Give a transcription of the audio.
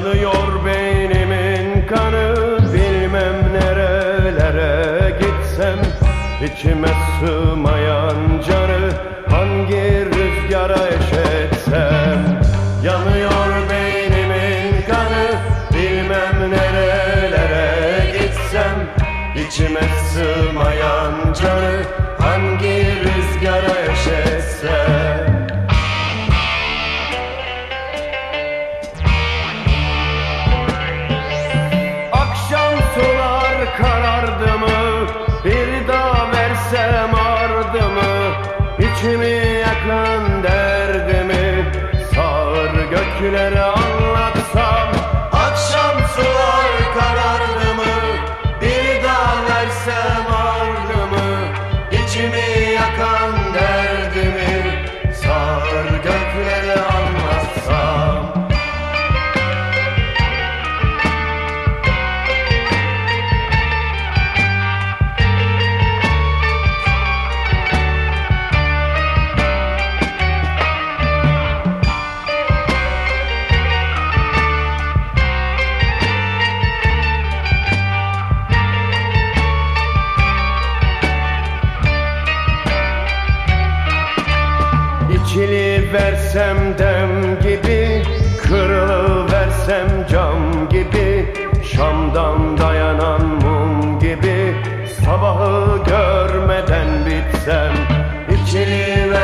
Yanıyor beynimin kanı, bilmem nerelere gitsem. İçime sığmayan canı hangi rüzgara eşetsem. Yanıyor beynimin kanı, bilmem nerelere gitsem. İçime sığmayan canı hangi rüzgara eşetsem. Sular karardı mı, bir daha versem ardımı. İçimi yakan derdimi sağır göklere anlatsam. Akşam sular karardı mı, bir daha versem ardımı. İçimi yakan derdimi sağır göklere anlatsam. İçiliversem dem gibi, kırılıversem cam gibi, Şam'dan dayanan mum gibi, sabahı görmeden bitsem. İçiliversem